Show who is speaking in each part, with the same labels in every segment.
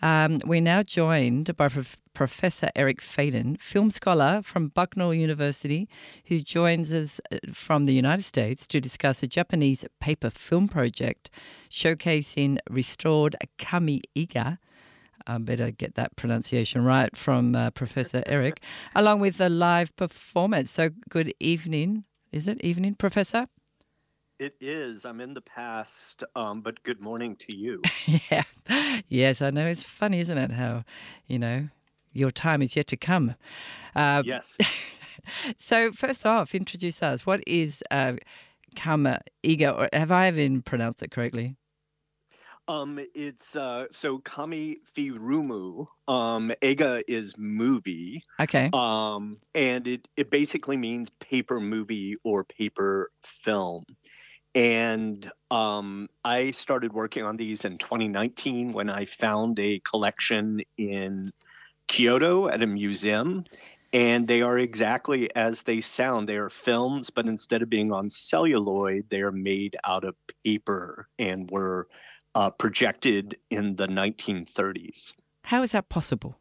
Speaker 1: We're now joined by Professor Eric Faden, film scholar from Bucknell University, who joins us from the United States to discuss a Japanese paper film project showcasing restored kami-iga. I better get that pronunciation right from Professor Eric, along with a live performance. So good evening. Is it evening, Professor?
Speaker 2: It is. I'm in the past, but good morning to you.
Speaker 1: Yeah. Yes, I know. It's funny, isn't it, how, your time is yet to come. Uh,
Speaker 2: Yes.
Speaker 1: so first off, introduce us. What is Kama-iga? Or have I even pronounced it correctly?
Speaker 2: It's so Kami Firumu. Ega is movie.
Speaker 1: Okay.
Speaker 2: And it basically means paper movie or paper film. And I started working on these in 2019 when I found a collection in Kyoto at a museum. And they are exactly as they sound. They are films, but instead of being on celluloid, they are made out of paper and were projected in the 1930s.
Speaker 1: How is that possible?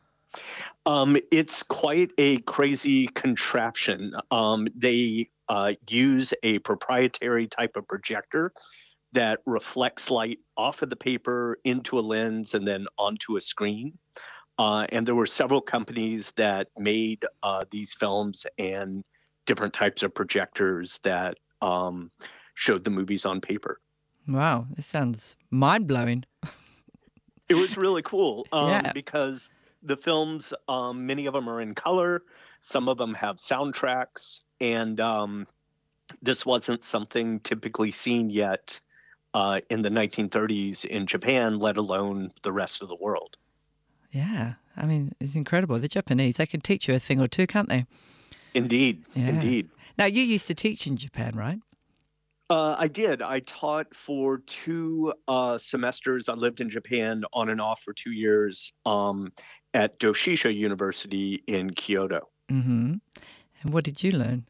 Speaker 2: It's quite a crazy contraption. They use a proprietary type of projector that reflects light off of the paper into a lens and then onto a screen. And there were several companies that made these films and different types of projectors that showed the movies on paper.
Speaker 1: Wow, this sounds mind-blowing.
Speaker 2: It was really cool
Speaker 1: Yeah.
Speaker 2: because the films, many of them are in color, some of them have soundtracks, and this wasn't something typically seen yet in the 1930s in Japan, let alone the rest of the world.
Speaker 1: Yeah. I mean, it's incredible. The Japanese, they can teach you a thing or two, can't they?
Speaker 2: Indeed,
Speaker 1: Yeah.
Speaker 2: indeed.
Speaker 1: Now, you used to teach in Japan, right?
Speaker 2: I did. I taught for two semesters. I lived in Japan on and off for 2 years at Doshisha University in Kyoto.
Speaker 1: Mm-hmm. And what did you learn?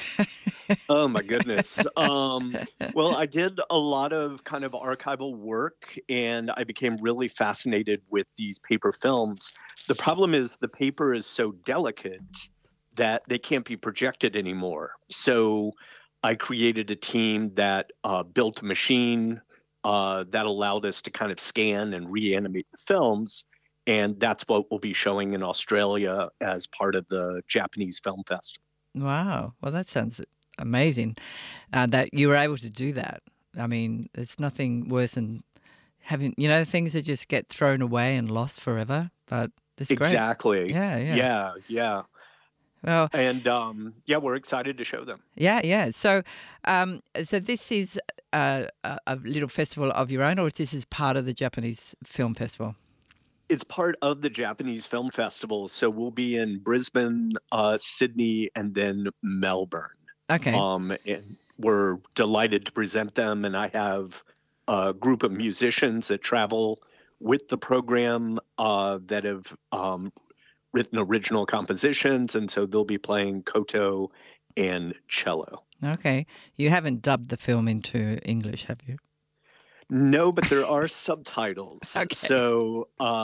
Speaker 2: Oh my goodness. Well, I did a lot of kind of archival work and I became really fascinated with these paper films. The problem is the paper is so delicate that they can't be projected anymore. So I created a team that built a machine that allowed us to kind of scan and reanimate the films. And that's what we'll be showing in Australia as part of the Japanese Film Festival.
Speaker 1: Wow. Well, that sounds amazing that you were able to do that. I mean, it's nothing worse than having, things that just get thrown away and lost forever. But it's great.
Speaker 2: Exactly.
Speaker 1: Yeah, yeah.
Speaker 2: Yeah, yeah.
Speaker 1: Well,
Speaker 2: And yeah, we're excited to show them.
Speaker 1: yeah, yeah. So this is a little festival of your own, or this is part of the Japanese Film Festival?
Speaker 2: It's part of the Japanese Film Festival, so we'll be in Brisbane, Sydney, and then Melbourne.
Speaker 1: Okay.
Speaker 2: And we're delighted to present them. And I have a group of musicians that travel with the program that have written original compositions, and so they'll be playing koto and cello.
Speaker 1: Okay. You haven't dubbed the film into English, have you?
Speaker 2: No, but there are subtitles.
Speaker 1: Okay.
Speaker 2: So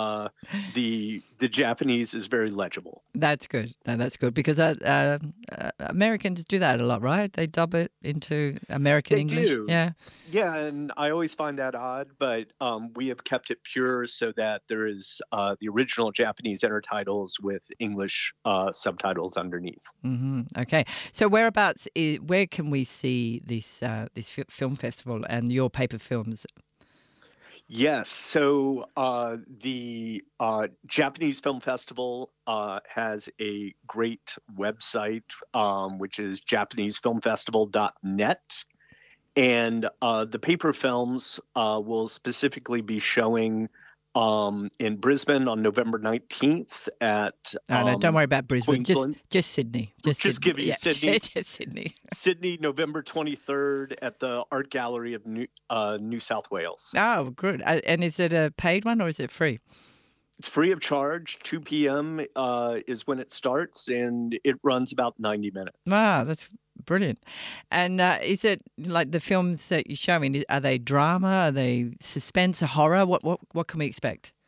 Speaker 2: the Japanese is very legible.
Speaker 1: That's good. No, that's good because Americans do that a lot, right? They dub it into American
Speaker 2: They
Speaker 1: English.
Speaker 2: do.
Speaker 1: Yeah.
Speaker 2: Yeah, and I always find that odd, but we have kept it pure so that there is the original Japanese intertitles with English subtitles underneath.
Speaker 1: Hmm. Okay. So whereabouts? Where can we see this film festival and your paper films?
Speaker 2: Yes, so the Japanese Film Festival has a great website, which is japanesefilmfestival.net. And the paper films will specifically be showing in Brisbane on November 19th at
Speaker 1: No, don't worry about Brisbane.
Speaker 2: Queensland.
Speaker 1: Just Sydney.
Speaker 2: Just
Speaker 1: Sydney.
Speaker 2: give you
Speaker 1: Yeah,
Speaker 2: Sydney.
Speaker 1: just Sydney.
Speaker 2: Sydney, November 23rd at the Art Gallery of New South Wales.
Speaker 1: Oh, good. And is it a paid one or is it free?
Speaker 2: It's free of charge. 2 p.m. Is when it starts, and it runs about 90 minutes.
Speaker 1: Wow, that's brilliant. And is it like the films that you're showing? Are they drama? Are they suspense? Horror? What can we expect?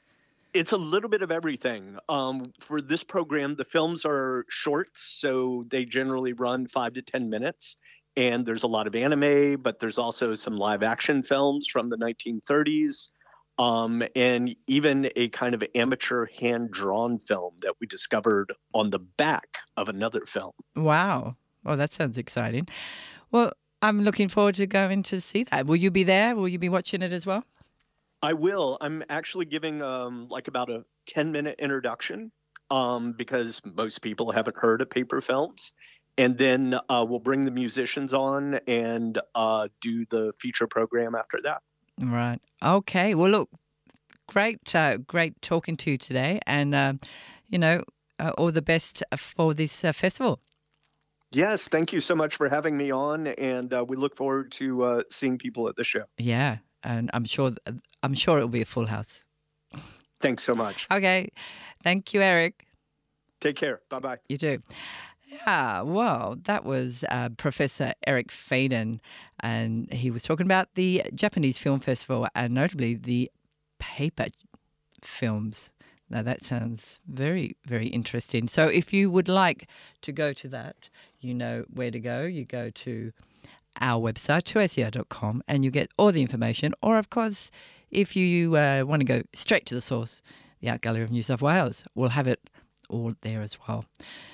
Speaker 2: It's a little bit of everything. For this program, the films are short, so they generally run 5 to 10 minutes. And there's a lot of anime, but there's also some live action films from the 1930s, and even a kind of amateur hand drawn film that we discovered on the back of another film.
Speaker 1: Wow. Oh, that sounds exciting. Well, I'm looking forward to going to see that. Will you be there? Will you be watching it as well?
Speaker 2: I will. I'm actually giving like about a 10-minute introduction, because most people haven't heard of paper films. And then we'll bring the musicians on and do the feature program after that.
Speaker 1: Right. Okay. Well, look, great talking to you today, and all the best for this festival.
Speaker 2: Yes, thank you so much for having me on, and we look forward to seeing people at the show.
Speaker 1: Yeah, and I'm sure it'll be a full house.
Speaker 2: Thanks so much.
Speaker 1: Okay. Thank you, Eric.
Speaker 2: Take care. Bye bye.
Speaker 1: You too. Yeah, well, that was Professor Eric Faden, and he was talking about the Japanese Film Festival and notably the paper films. Now, that sounds very, very interesting. So if you would like to go to that, you know where to go. You go to our website, 2ser.com, and you get all the information. Or, of course, if you want to go straight to the source, the Art Gallery of New South Wales will have it all there as well.